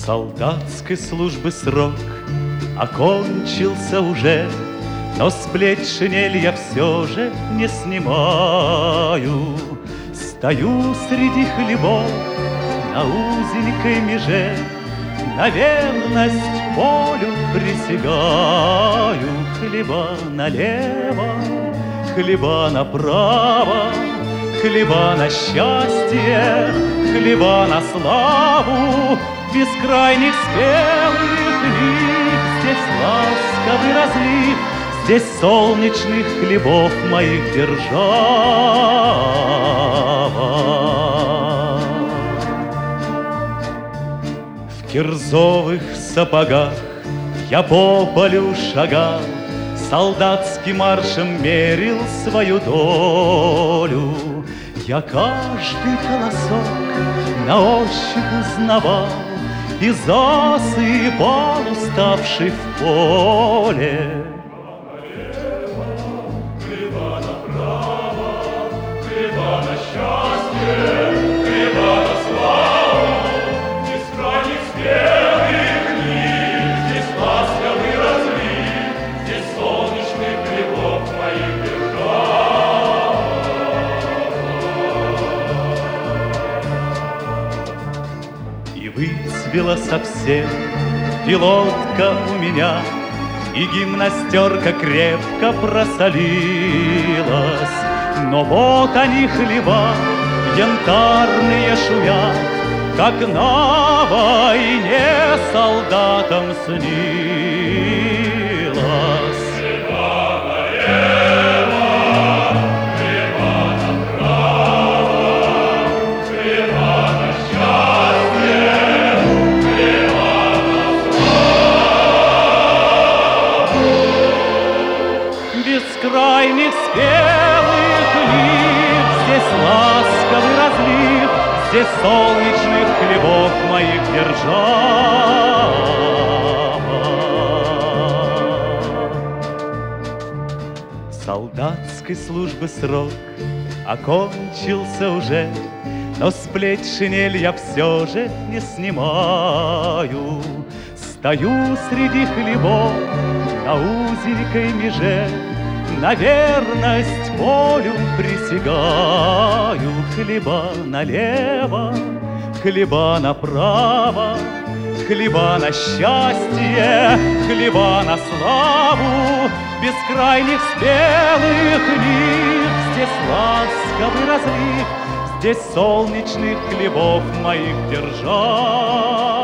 Солдатской службы срок окончился уже, но с плеч шинель я все же не снимаю. Стою среди хлебов на узенькой меже, на верность полю присягаю. Хлеба налево, хлеба направо, хлеба на счастье, хлеба на славу. Бескрайних спелых лип, здесь ласковый разлив, здесь солнечных хлебов моих держава. В кирзовых сапогах я по полю шагал, солдатским маршем мерил свою долю. Я каждый колосок на ощупь узнавал и засыпал уставший в поле. Хлеба направо, хлеба на счастье, хлеба на славу. Бескрайних спелых лип, здесь ласковый разлив, здесь солнечных хлебов моих держава. И выцвела совсем пилотка у меня, и гимнастерка крепко просолилась. Но вот они хлеба янтарные шумят, как на войне солдатам снилось. Бескрайних спелых лип, здесь ласковый разлив, здесь солнечных хлебов моих держава. Солдатской службы срок окончился уже, но с плеч шинель я все же не снимаю. Стою среди хлебов на узенькой меже, на верность полю присягаю. Хлеба налево, хлеба направо, хлеба на счастье, хлеба на славу. Бескрайних спелых лип, здесь ласковый разлив, здесь солнечных хлебов моих держав.